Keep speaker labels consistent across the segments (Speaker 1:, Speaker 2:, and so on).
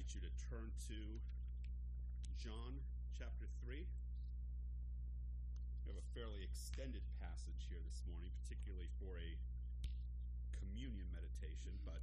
Speaker 1: invite you to turn to John chapter 3. We have a fairly extended passage here this morning, particularly for a communion meditation, but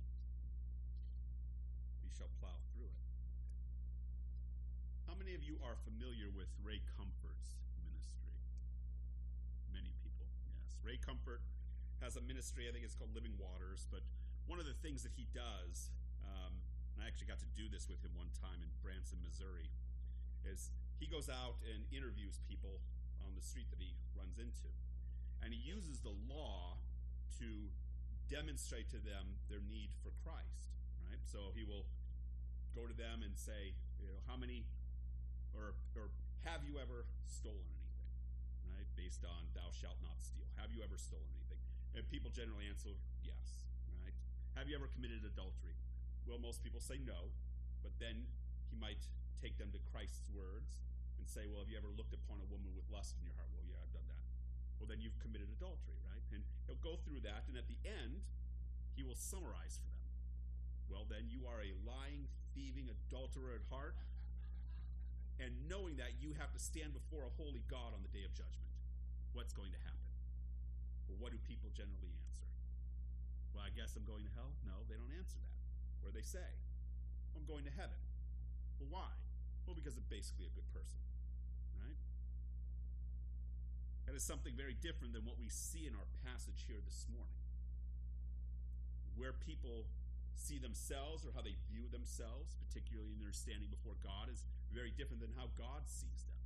Speaker 1: we shall plow through it. How many of you are familiar with Ray Comfort's ministry? Many people, yes. Ray Comfort has a ministry, I think it's called Living Waters, but one of the things that he does, and I actually got to do this with him one time in Branson, Missouri, is he goes out and interviews people on the street that he runs into. And he uses the law to demonstrate to them their need for Christ, right? So he will go to them and say, how many, or have you ever stolen anything, right? Based on thou shalt not steal. Have you ever stolen anything? And people generally answer yes, right? Have you ever committed adultery? Well, most people say no, but then he might take them to Christ's words and say, well, have you ever looked upon a woman with lust in your heart? Well, yeah, I've done that. Well, then you've committed adultery, right? And he'll go through that, and at the end, he will summarize for them. Well, then you are a lying, thieving adulterer at heart, and knowing that you have to stand before a holy God on the day of judgment. What's going to happen? Well, what do people generally answer? Well, I guess I'm going to hell? No, they don't answer that. Or they say, I'm going to heaven. Well, why? Well, because I'm basically a good person, right? That is something very different than what we see in our passage here this morning, where people see themselves or how they view themselves, particularly in their standing before God, is very different than how God sees them.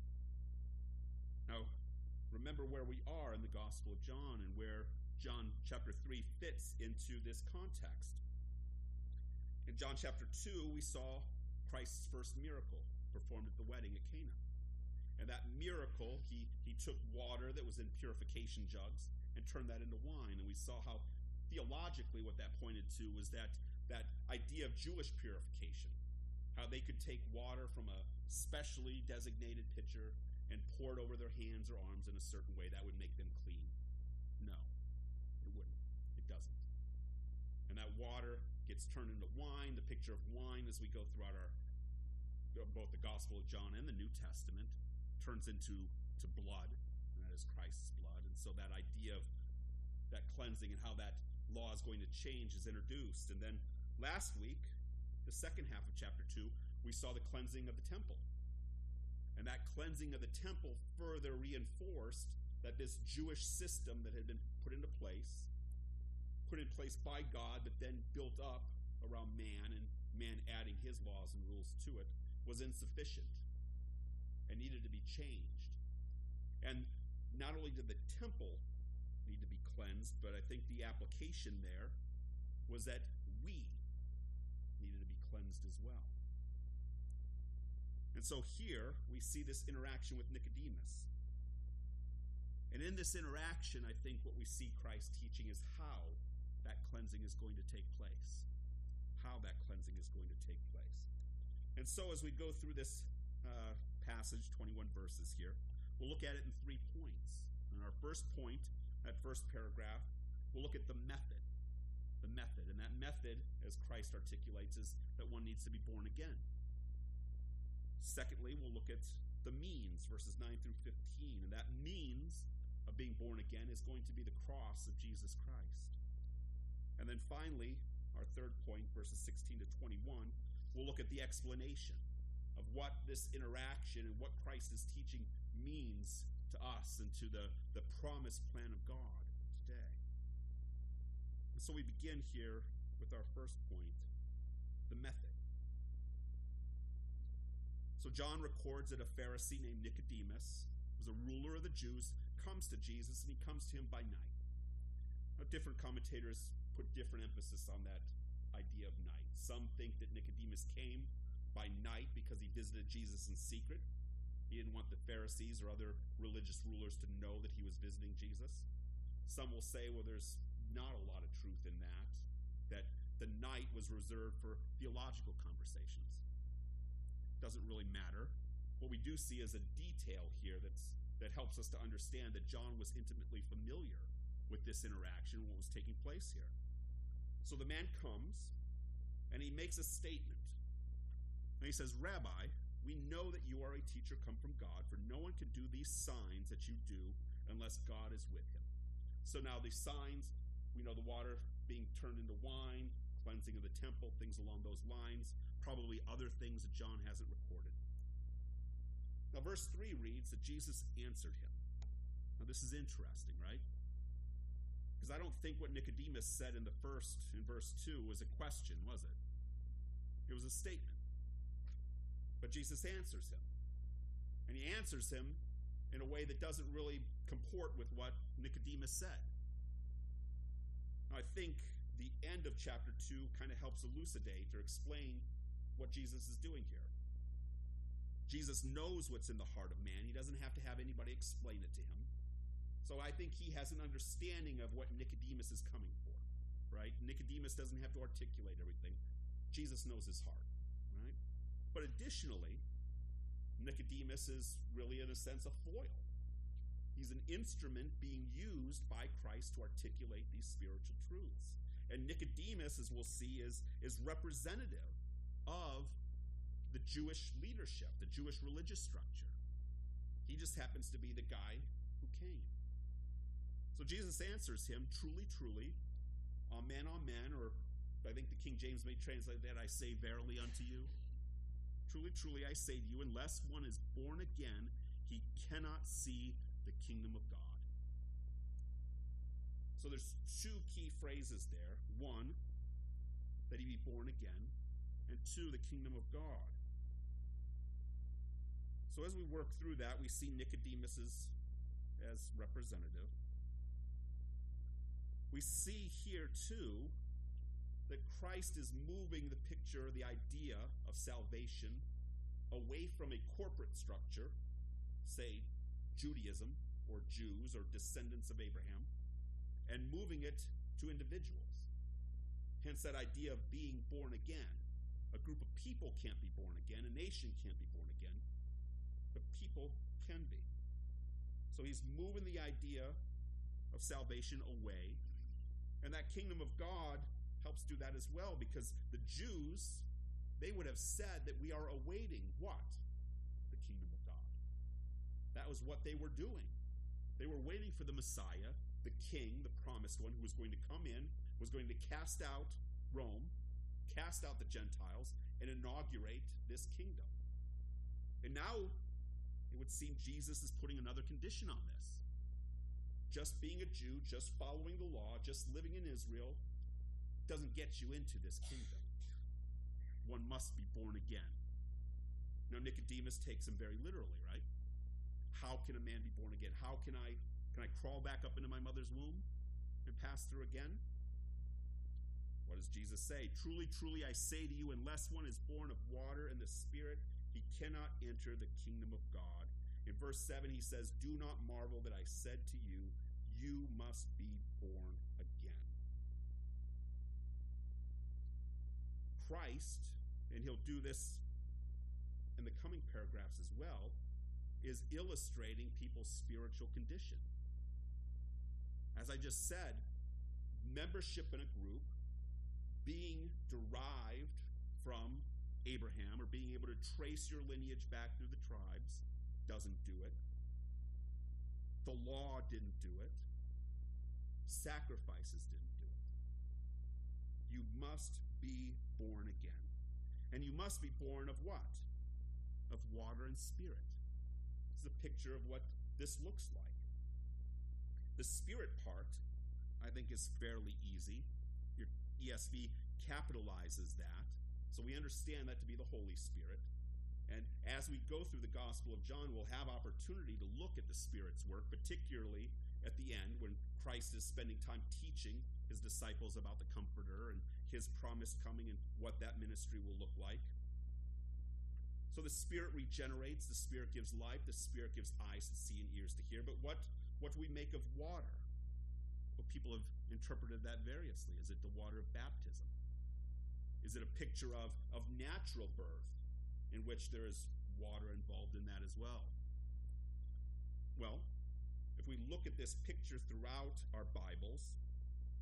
Speaker 1: Now, remember where we are in the Gospel of John and where John chapter 3 fits into this context. In John chapter 2, we saw Christ's first miracle performed at the wedding at Cana. And that miracle, he took water that was in purification jugs and turned that into wine. And we saw how theologically what that pointed to was that idea of Jewish purification. How they could take water from a specially designated pitcher and pour it over their hands or arms in a certain way that would make them clean. No, it wouldn't. It doesn't. And that water gets turned into wine. The picture of wine, as we go throughout both the Gospel of John and the New Testament, turns into blood, and that is Christ's blood. And so that idea of that cleansing and how that law is going to change is introduced. And then last week, the second half of chapter 2, we saw the cleansing of the temple. And that cleansing of the temple further reinforced that this Jewish system that had been put in place by God, but then built up around man, and man adding his laws and rules to it, was insufficient and needed to be changed. And not only did the temple need to be cleansed, but I think the application there was that we needed to be cleansed as well. And so here we see this interaction with Nicodemus. And in this interaction, I think what we see Christ teaching is how that cleansing is going to take place. How that cleansing is going to take place. And so as we go through this passage, 21 verses here, we'll look at it in 3 points. And our first point, that first paragraph, we'll look at the method. The method. And that method, as Christ articulates, is that one needs to be born again. Secondly, we'll look at the means, verses 9 through 15. And that means of being born again is going to be the cross of Jesus Christ. And then finally, our third point, verses 16 to 21, we'll look at the explanation of what this interaction and what Christ is teaching means to us and to the promised plan of God today. And so we begin here with our first point, the method. So John records that a Pharisee named Nicodemus, who was a ruler of the Jews, comes to Jesus, and he comes to him by night. Now, different commentators put different emphasis on that idea of night. Some think that Nicodemus came by night because he visited Jesus in secret. He didn't want the Pharisees or other religious rulers to know that he was visiting Jesus. Some will say, well, there's not a lot of truth in that the night was reserved for theological conversations. Doesn't really matter. What we do see is a detail here that helps us to understand that John was intimately familiar with this interaction and what was taking place here. So the man comes, and he makes a statement. And he says, Rabbi, we know that you are a teacher come from God, for no one can do these signs that you do unless God is with him. So now these signs, we know the water being turned into wine, cleansing of the temple, things along those lines, probably other things that John hasn't recorded. Now verse 3 reads that Jesus answered him. Now this is interesting, right? Because I don't think what Nicodemus said in verse 2 was a question, was it? It was a statement. But Jesus answers him. And he answers him in a way that doesn't really comport with what Nicodemus said. Now, I think the end of chapter 2 kind of helps elucidate or explain what Jesus is doing here. Jesus knows what's in the heart of man. He doesn't have to have anybody explain it to him. So I think he has an understanding of what Nicodemus is coming for, right? Nicodemus doesn't have to articulate everything. Jesus knows his heart, right? But additionally, Nicodemus is really, in a sense, a foil. He's an instrument being used by Christ to articulate these spiritual truths. And Nicodemus, as we'll see, is representative of the Jewish leadership, the Jewish religious structure. He just happens to be the guy who came. So Jesus answers him, truly, truly, amen, amen, or I think the King James may translate that, I say verily unto you. Truly, truly, I say to you, unless one is born again, he cannot see the kingdom of God. So there's two key phrases there. One, that he be born again, and two, the kingdom of God. So as we work through that, we see Nicodemus as representative. We see here, too, that Christ is moving the picture, the idea of salvation, away from a corporate structure, say Judaism or Jews or descendants of Abraham, and moving it to individuals. Hence that idea of being born again. A group of people can't be born again, a nation can't be born again, but people can be. So he's moving the idea of salvation away, and that kingdom of God helps do that as well, because the Jews, they would have said that we are awaiting what? The kingdom of God. That was what they were doing. They were waiting for the Messiah, the king, the promised one, who was going to come in, was going to cast out Rome, cast out the Gentiles, and inaugurate this kingdom. And now it would seem Jesus is putting another condition on this. Just being a Jew, just following the law, just living in Israel doesn't get you into this kingdom. One must be born again. Now Nicodemus takes him very literally, right? How can a man be born again? How can I crawl back up into my mother's womb and pass through again? What does Jesus say? Truly, truly, I say to you, unless one is born of water and the Spirit, he cannot enter the kingdom of God. In verse 7, he says, do not marvel that I said to you, you must be born again. Christ, and he'll do this in the coming paragraphs as well, is illustrating people's spiritual condition. As I just said, membership in a group, being derived from Abraham, or being able to trace your lineage back through the tribes, doesn't do it. The law didn't do it. Sacrifices didn't do it. You must be born again. And you must be born of what? Of water and spirit. This is a picture of what this looks like. The spirit part, I think, is fairly easy. Your ESV capitalizes that. So we understand that to be the Holy Spirit. And as we go through the Gospel of John, we'll have opportunity to look at the Spirit's work, particularly at the end when Christ is spending time teaching his disciples about the Comforter and his promised coming and what that ministry will look like. So the Spirit regenerates, the Spirit gives life, the Spirit gives eyes to see and ears to hear. But what do we make of water? Well, people have interpreted that variously. Is it the water of baptism? Is it a picture of natural birth, in which there is water involved in that as well? Well, if we look at this picture throughout our Bibles,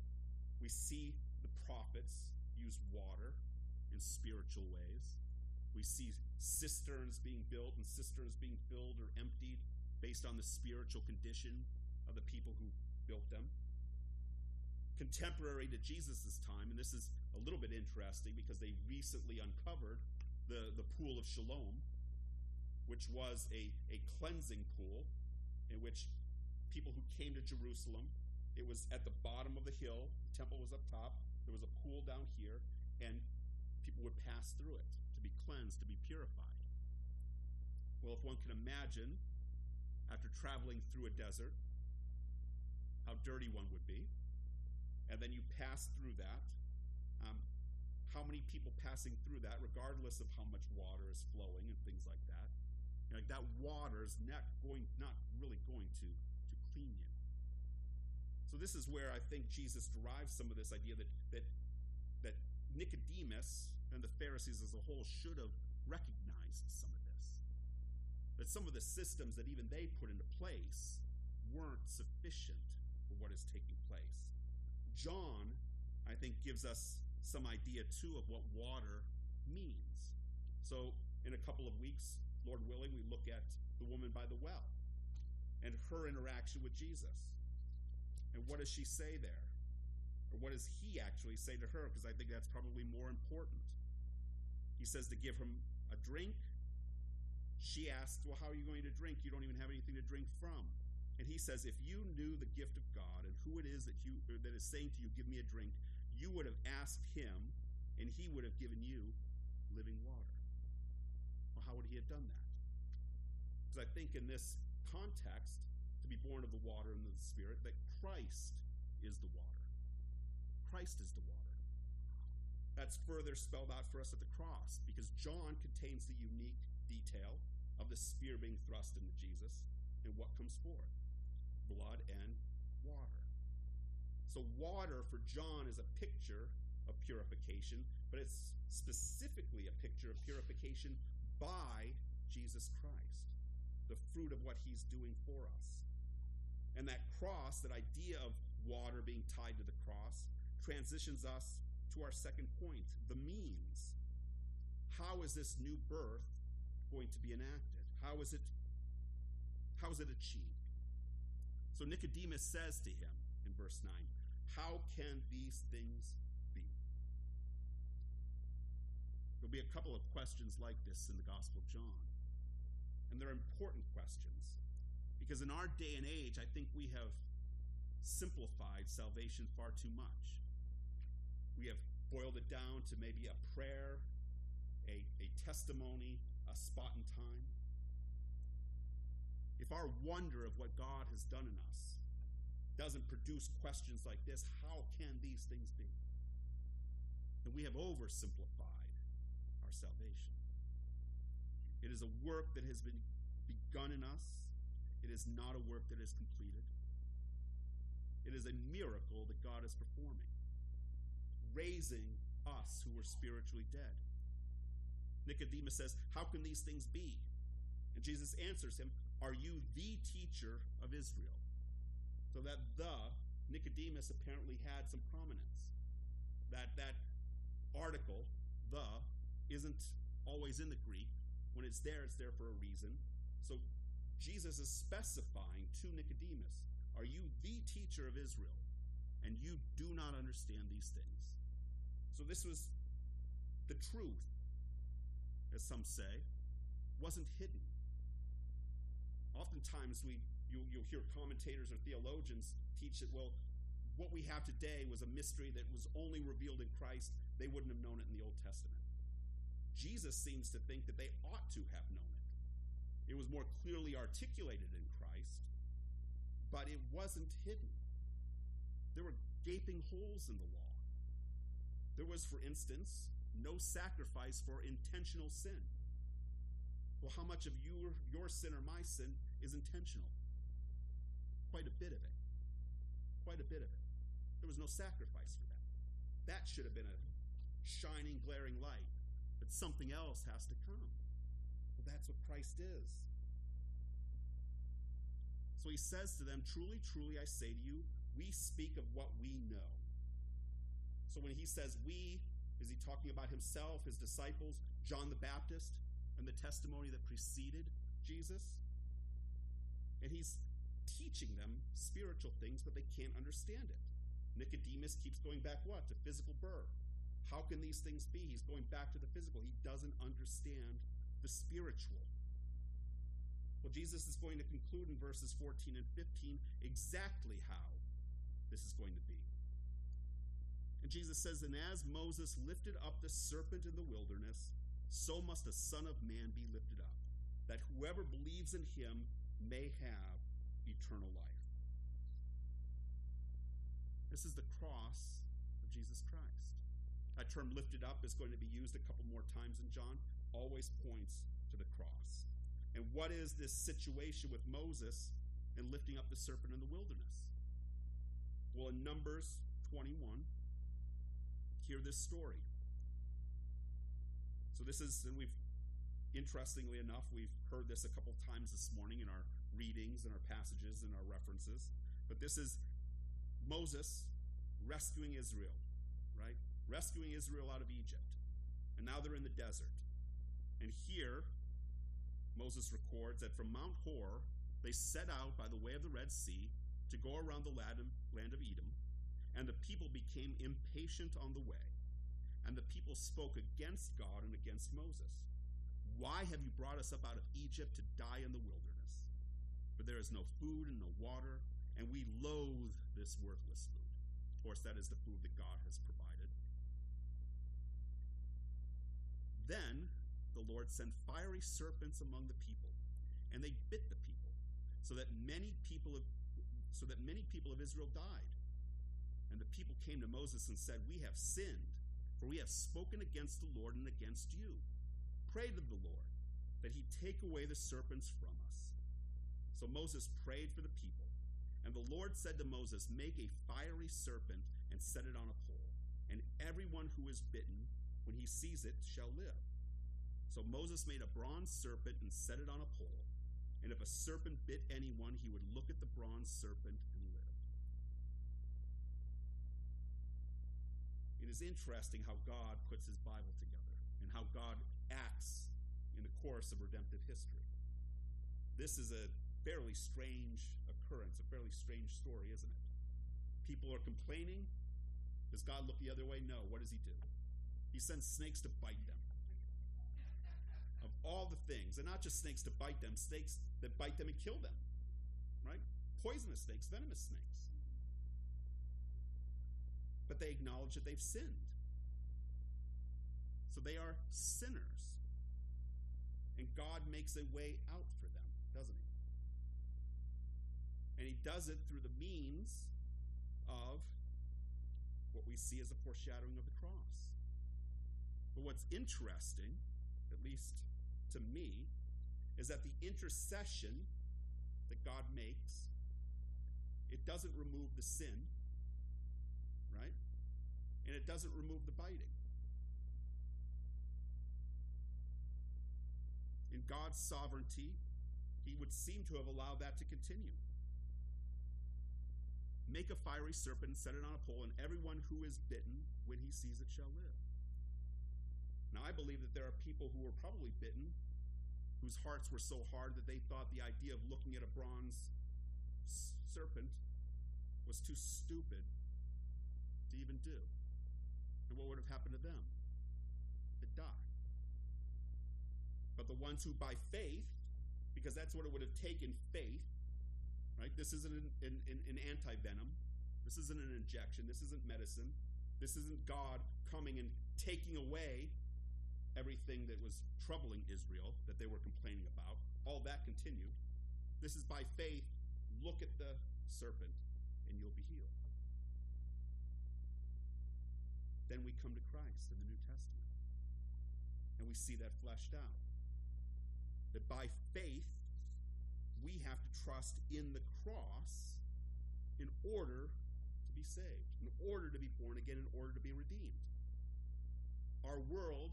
Speaker 1: we see the prophets use water in spiritual ways. We see cisterns being built and cisterns being filled or emptied based on the spiritual condition of the people who built them. Contemporary to Jesus' time, and this is a little bit interesting because they recently uncovered the pool of Siloam, which was a cleansing pool in which people who came to Jerusalem, it was at the bottom of the hill, the temple was up top, there was a pool down here, and people would pass through it to be cleansed, to be purified. Well, if one can imagine, after traveling through a desert, how dirty one would be, and then you pass through that, how many people passing through that, regardless of how much water is flowing and things like that, like that water is not really going to clean you. So this is where I think Jesus derives some of this idea that Nicodemus and the Pharisees as a whole should have recognized some of this. That some of the systems that even they put into place weren't sufficient for what is taking place. John, I think, gives us some idea too of what water means. So in a couple of weeks, Lord willing, we look at the woman by the well and her interaction with Jesus. And what does she say there? Or what does he actually say to her? Because I think that's probably more important. He says to give him a drink. She asks, well, how are you going to drink? You don't even have anything to drink from. And he says, if you knew the gift of God and who it is that is saying to you, give me a drink, you would have asked him, and he would have given you living water. Well, how would he have done that? Because I think in this context, to be born of the water and of the Spirit, that Christ is the water. Christ is the water. That's further spelled out for us at the cross, because John contains the unique detail of the spear being thrust into Jesus and what comes forth, blood and water. So water for John is a picture of purification, but it's specifically a picture of purification by Jesus Christ, the fruit of what he's doing for us. And that cross, that idea of water being tied to the cross, transitions us to our second point, the means. How is this new birth going to be enacted? How is it achieved? So Nicodemus says to him in verse 9, how can these things be? There'll be a couple of questions like this in the Gospel of John. And they're important questions, because in our day and age, I think we have simplified salvation far too much. We have boiled it down to maybe a prayer, a testimony, a spot in time. If our wonder of what God has done in us doesn't produce questions like this, how can these things be? Then we have oversimplified our salvation. It is a work that has been begun in us. It is not a work that is completed. It is a miracle that God is performing, raising us who were spiritually dead. Nicodemus says, how can these things be? And Jesus answers him, are you the teacher of Israel? So that Nicodemus apparently had some prominence. That article, isn't always in the Greek. When it's there for a reason. So Jesus is specifying to Nicodemus, are you the teacher of Israel? And you do not understand these things. So this was the truth, as some say, wasn't hidden. Oftentimes you'll hear commentators or theologians teach that, well, what we have today was a mystery that was only revealed in Christ. They wouldn't have known it in the Old Testament. Jesus seems to think that they ought to have known it. It was more clearly articulated in Christ, but it wasn't hidden. There were gaping holes in the law. There was, for instance, no sacrifice for intentional sin. Well, how much of your sin or my sin is intentional? Quite a bit of it. Quite a bit of it. There was no sacrifice for that. That should have been a shining, glaring light. But something else has to come. Well, that's what Christ is. So he says to them, truly, truly, I say to you, we speak of what we know. So when he says we, Is he talking about himself, his disciples, John the Baptist, and the testimony that preceded Jesus? And he's teaching them spiritual things, but they can't understand it. Nicodemus keeps going back what? To physical birth. How can these things be? He's going back to the physical. He doesn't understand the spiritual. Well, Jesus is going to conclude in verses 14 and 15 exactly how this is going to be. And Jesus says, "And as Moses lifted up the serpent in the wilderness, so must the Son of Man be lifted up, that whoever believes in him may have eternal life." This is the cross of Jesus Christ. That term "lifted up" is going to be used a couple more times in John, always points to the cross. And what is this situation with Moses and lifting up the serpent in the wilderness? Well, in Numbers 21, hear this story. So this is, and interestingly enough, we've heard this a couple times this morning in our readings and our passages and our references, but this is Moses rescuing Israel, right? Rescuing Israel out of Egypt. And now they're in the desert. And here, Moses records that from Mount Hor, they set out by the way of the Red Sea to go around the land of Edom, and the people became impatient on the way. And the people spoke against God and against Moses. "Why have you brought us up out of Egypt to die in the wilderness? For there is no food and no water, and we loathe this worthless food." Of course, that is the food that God has provided. Then the Lord sent fiery serpents among the people, and they bit the people, so that many people of Israel died. And the people came to Moses and said, "We have sinned, for we have spoken against the Lord and against you. Pray to the Lord that he take away the serpents from us." So Moses prayed for the people, and the Lord said to Moses, "Make a fiery serpent and set it on a pole, and everyone who is bitten, when he sees it, shall live." So Moses made a bronze serpent and set it on a pole, and if a serpent bit anyone, he would look at the bronze serpent and live. It is interesting how God puts his Bible together and how God acts in the course of redemptive history. This is a fairly strange occurrence, a fairly strange story, isn't it? People are complaining. Does God look the other way? No. What does he do? He sends snakes to bite them. Of all the things, and not just snakes to bite them, snakes that bite them and kill them, right? Poisonous snakes, venomous snakes. But they acknowledge that they've sinned. So they are sinners. And God makes a way out for them, doesn't he? And he does it through the means of what we see as a foreshadowing of the cross. But what's interesting, at least to me, is that the intercession that God makes, it doesn't remove the sin, right? And it doesn't remove the biting. In God's sovereignty, he would seem to have allowed that to continue. Make a fiery serpent and set it on a pole, and everyone who is bitten, when he sees it, shall live. Now, I believe that there are people who were probably bitten, whose hearts were so hard that they thought the idea of looking at a bronze serpent was too stupid to even do. And what would have happened to them? They'd die. But the ones who by faith, because that's what it would have taken, faith, right? This isn't an anti-venom. This isn't an injection. This isn't medicine. This isn't God coming and taking away everything that was troubling Israel that they were complaining about. All that continued. This is by faith. Look at the serpent and you'll be healed. Then we come to Christ in the New Testament, and we see that fleshed out. That by faith, we have to trust in the cross in order to be saved, in order to be born again, in order to be redeemed. Our world,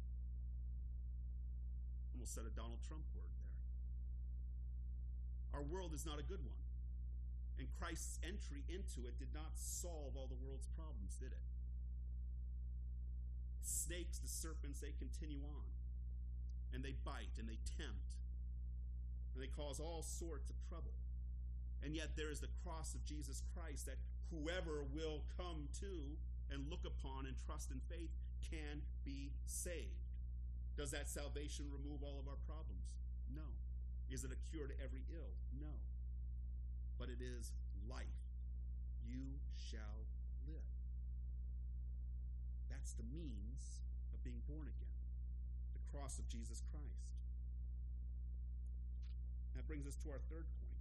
Speaker 1: almost said a Donald Trump word there. Our world is not a good one. And Christ's entry into it did not solve all the world's problems, did it? It snakes, the serpents, they continue on. And they bite and they tempt. And they cause all sorts of trouble. And yet there is the cross of Jesus Christ that whoever will come to and look upon and trust in faith can be saved. Does that salvation remove all of our problems? No. Is it a cure to every ill? No. But it is life. You shall live. That's the means of being born again. The cross of Jesus Christ. That brings us to our third point.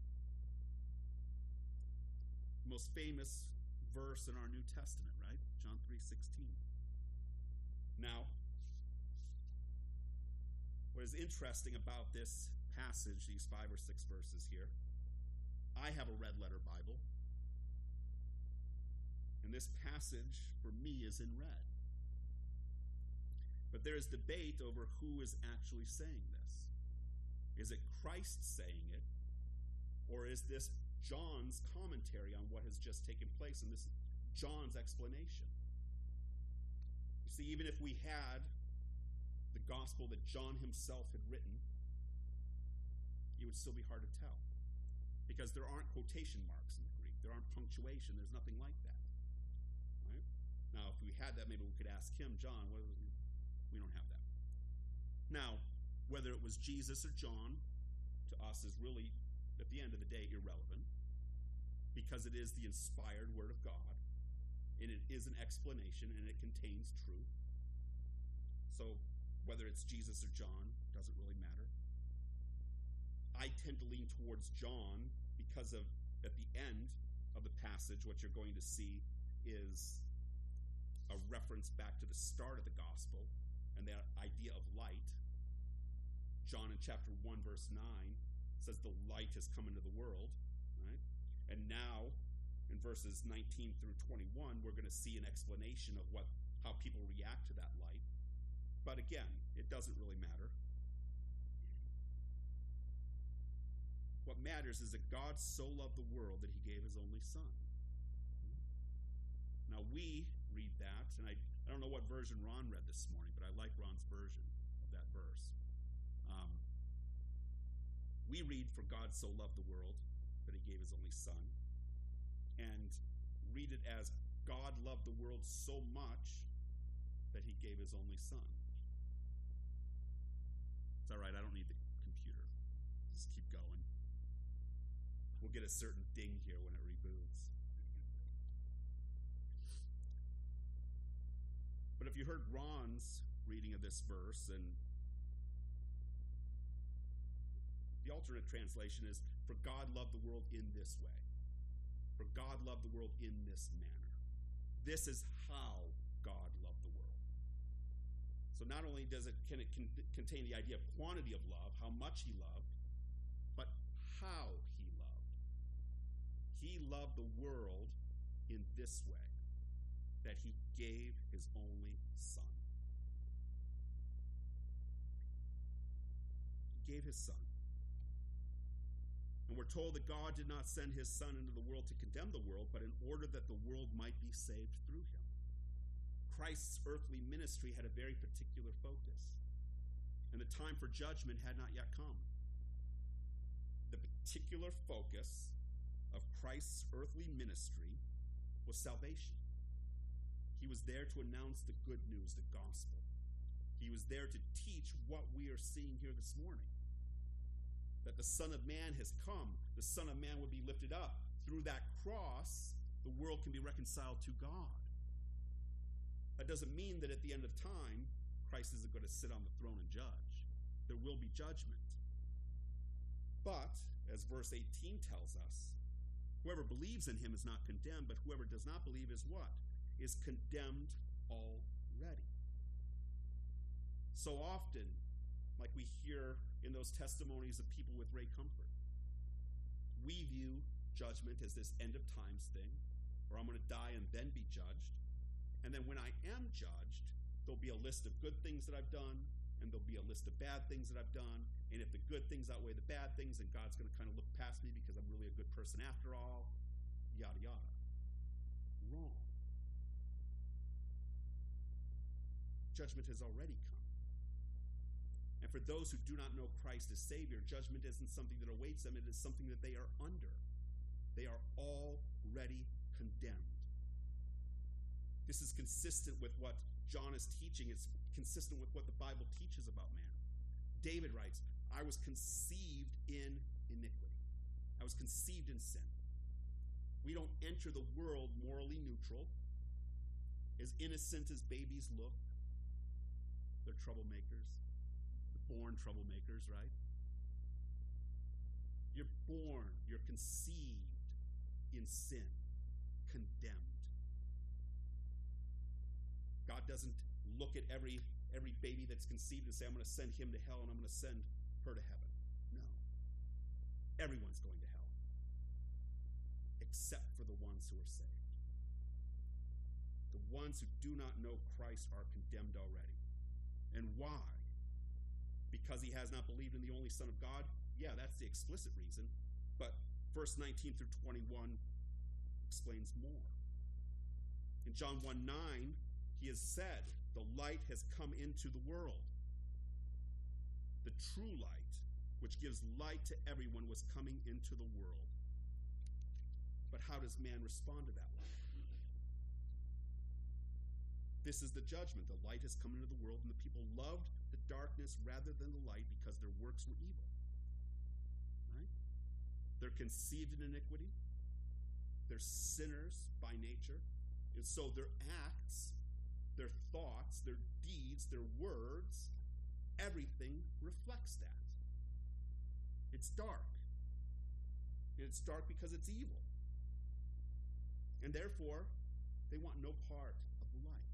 Speaker 1: The most famous verse in our New Testament, right? John 3:16. Now, what is interesting about this passage, these 5 or 6 verses here, I have a red letter Bible, and this passage for me is in red. But there is debate over who is actually saying this. Is it Christ saying it, or is this John's commentary on what has just taken place, and this John's explanation? You see, even if we had the gospel that John himself had written, it would still be hard to tell, because there aren't quotation marks in the Greek. There aren't punctuation. There's nothing like that. Right? Now, if we had that, maybe we could ask him, John, we don't have that. Now, whether it was Jesus or John, to us is really, at the end of the day, irrelevant, because it is the inspired word of God, and it is an explanation, and it contains truth. So whether it's Jesus or John doesn't really matter. I tend to lean towards John because of, at the end of the passage, what you're going to see is a reference back to the start of the gospel and that idea of light. John in chapter 1 verse 9 says the light has come into the world, right? And now in verses 19 through 21, we're going to see an explanation of how people react to that light. But again, it doesn't really matter. What matters is that God so loved the world that he gave his only son. Now we read that, and I don't know what version Ron read this morning, but I like Ron's version of that verse. We read, for God so loved the world that he gave his only son, and read it as God loved the world so much that he gave his only son. It's all right, I don't need the computer. Just keep going. We'll get a certain ding here when it reboots. But if you heard Ron's reading of this verse, and the alternate translation is, for God loved the world in this way. For God loved the world in this manner. This is how God loved the world. So not only can it contain the idea of quantity of love, how much he loved, but how he loved. He loved the world in this way, that he gave his only son. He gave his son. And we're told that God did not send his son into the world to condemn the world, but in order that the world might be saved through him. Christ's earthly ministry had a very particular focus, and the time for judgment had not yet come. The particular focus of Christ's earthly ministry was salvation. He was there to announce the good news, the gospel. He was there to teach what we are seeing here this morning. That the Son of Man has come. The Son of Man would be lifted up. Through that cross, the world can be reconciled to God. That doesn't mean that at the end of time, Christ isn't going to sit on the throne and judge. There will be judgment. But, as verse 18 tells us, whoever believes in him is not condemned, but whoever does not believe is what? Is condemned already. So often, like we hear in those testimonies of people with Ray Comfort, we view judgment as this end of times thing, or I'm going to die and then be judged. And then when I am judged, there'll be a list of good things that I've done, and there'll be a list of bad things that I've done. And if the good things outweigh the bad things, then God's going to kind of look past me because I'm really a good person after all, yada, yada. Wrong. judgment has already come. And for those who do not know Christ as Savior, judgment isn't something that awaits them, it is something that they are under. They are already condemned. This is consistent with what John is teaching. It's consistent with what the Bible teaches about man. David writes, I was conceived in iniquity. I was conceived in sin. We don't enter the world morally neutral, as innocent as babies look. They're troublemakers. Born troublemakers, right? You're born, you're conceived in sin, condemned. God doesn't look at every baby that's conceived and say, I'm going to send him to hell and I'm going to send her to heaven. No. Everyone's going to hell, except for the ones who are saved. The ones who do not know Christ are condemned already. And why? Because he has not believed in the only Son of God? Yeah, that's the explicit reason. But verse 19 through 21 explains more. In John 1:9, he has said, the light has come into the world. The true light, which gives light to everyone, was coming into the world. But how does man respond to that light? This is the judgment. The light has come into the world, and the people loved the darkness rather than the light because their works were evil. Right? They're conceived in iniquity. They're sinners by nature. And so their acts, their thoughts, their deeds, their words, everything reflects that. It's dark. And it's dark because it's evil. And therefore, they want no part of the light.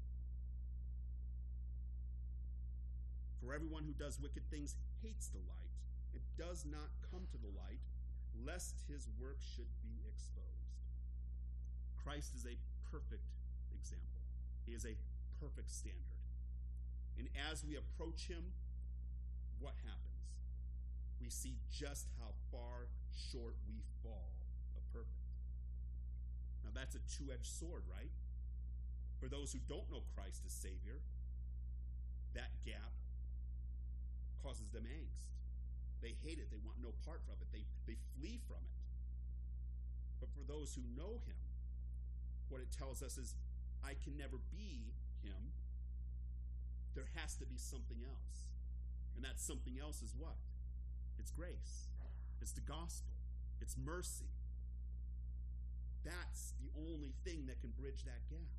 Speaker 1: For everyone who does wicked things hates the light and does not come to the light, lest his work should be exposed. Christ is a perfect example. He is a perfect standard. And as we approach him, what happens? We see just how far short we fall of perfect. Now that's a two-edged sword, right? For those who don't know Christ as Savior, that gap causes them angst. They hate it. They want no part of it. They flee from it. But for those who know him, what it tells us is, I can never be him. There has to be something else. And that something else is what? It's grace. It's the gospel. It's mercy. That's the only thing that can bridge that gap.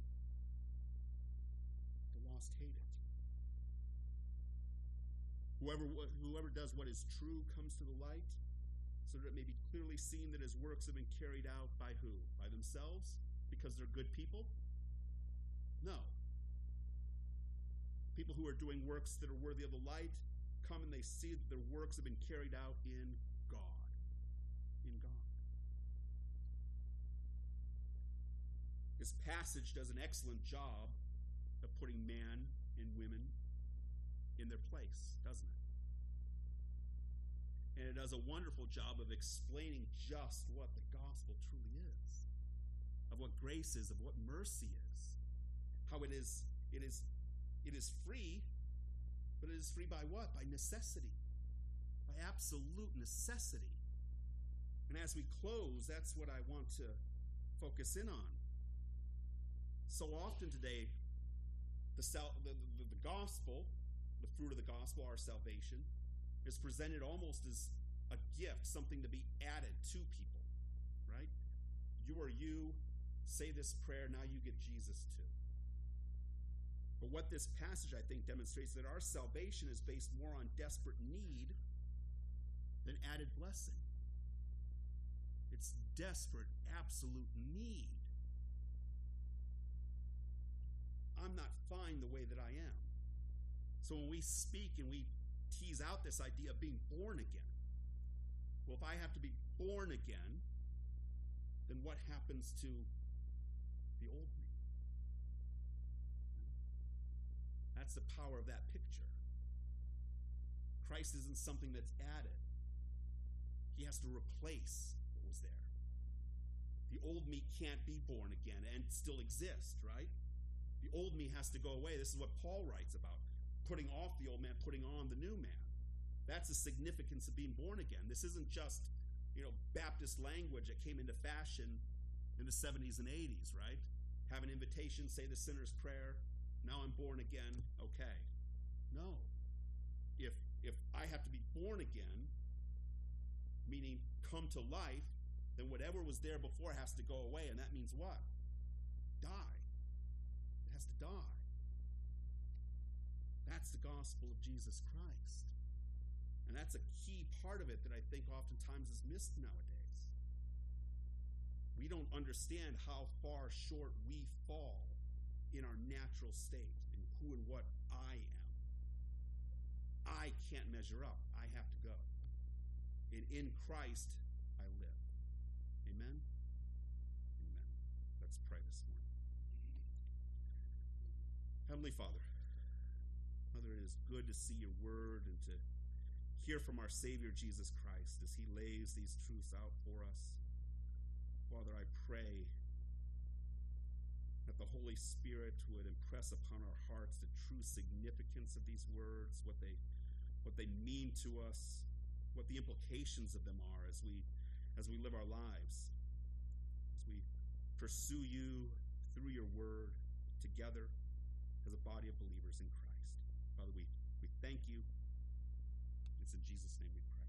Speaker 1: The lost hate it. Whoever does what is true comes to the light, so that it may be clearly seen that his works have been carried out by who? By themselves? Because they're good people? No. People who are doing works that are worthy of the light come and they see that their works have been carried out in God. In God. This passage does an excellent job of putting man and women in their place, doesn't it? And it does a wonderful job of explaining just what the gospel truly is, of what grace is, of what mercy is, how it is free, but it is free by what? By necessity, by absolute necessity. And as we close, that's what I want to focus in on. So often today, the gospel, the fruit of the gospel, our salvation, is presented almost as a gift, something to be added to people, right? You say this prayer, now you get Jesus too. But what this passage, I think, demonstrates that our salvation is based more on desperate need than added blessing. It's desperate, absolute need. I'm not fine the way that I am. So when we speak and we tease out this idea of being born again, well, if I have to be born again, then what happens to the old me? That's the power of that picture. Christ isn't something that's added. He has to replace what was there. The old me can't be born again and still exist, right? The old me has to go away. This is what Paul writes about. Putting off the old man, putting on the new man. That's the significance of being born again. This isn't just, Baptist language that came into fashion in the 70s and 80s, right? Have an invitation, say the sinner's prayer. Now I'm born again. Okay. No. If I have to be born again, meaning come to life, then whatever was there before has to go away, and that means what? Die. It has to die. That's the gospel of Jesus Christ. And that's a key part of it that I think oftentimes is missed nowadays. We don't understand how far short we fall in our natural state and who and what I am. I can't measure up. I have to go. And in Christ, I live. Amen? Amen. Let's pray this morning. Heavenly Father, Father, it is good to see your word and to hear from our Savior Jesus Christ as he lays these truths out for us. Father, I pray that the Holy Spirit would impress upon our hearts the true significance of these words, what they mean to us, what the implications of them are as we live our lives, as we pursue you through your word together as a body of believers in Christ. Father, we thank you. It's in Jesus' name we pray.